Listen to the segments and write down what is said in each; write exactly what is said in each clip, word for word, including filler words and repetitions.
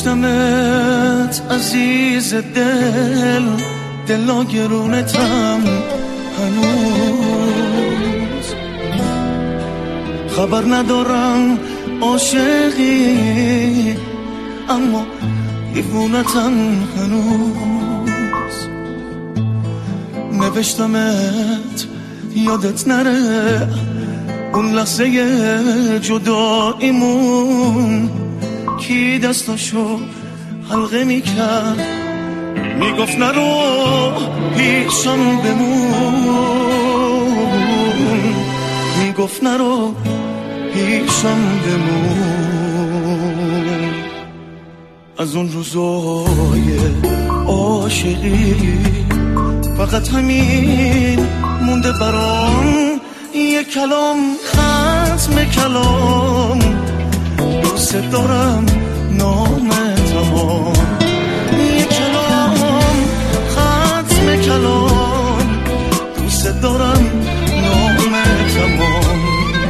نوشتمت عزیز دل، دلا گرونتم هنوز، خبر ندارم عاشقی اما دیوونتم هنوز. نوشتمت یادت نره اون لحظه جداییمون، کی دستاشو حلقه میکرد میگفت نرو پیشم بمون، میگفت نرو پیشم بمون. از اون روزای عاشقی فقط همین مونده برام، یه کلام ختم کلام، دوست دارم نام تمام. یه کلام ختم کلام، دوست دارم نام تمام.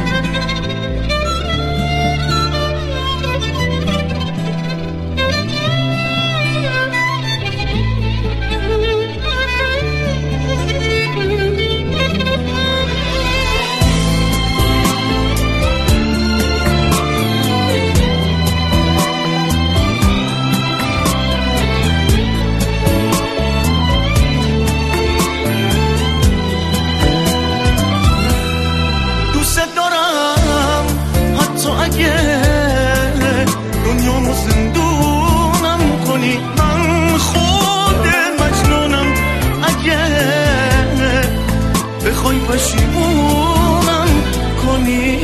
دنیامو زندونم کنی من خود مجنونم، اگه بخوای پشیمونم کنی.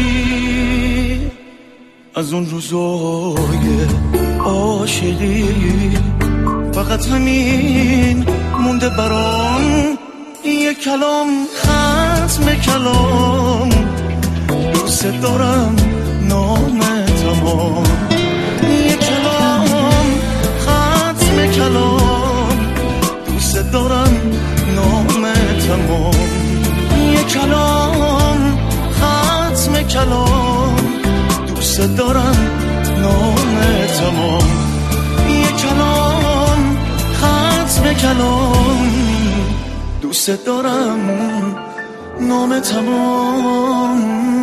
از اون روزای عاشقی فقط همین مونده برام، یه کلام ختم کلام، دوست دارم نام تمام. یه کلام ختم کلام، دوست دارم نام تمام. یه کلام ختم کلام، دوست دارم نام تمام. یه کلام ختم کلام، دوست دارم نام تمام.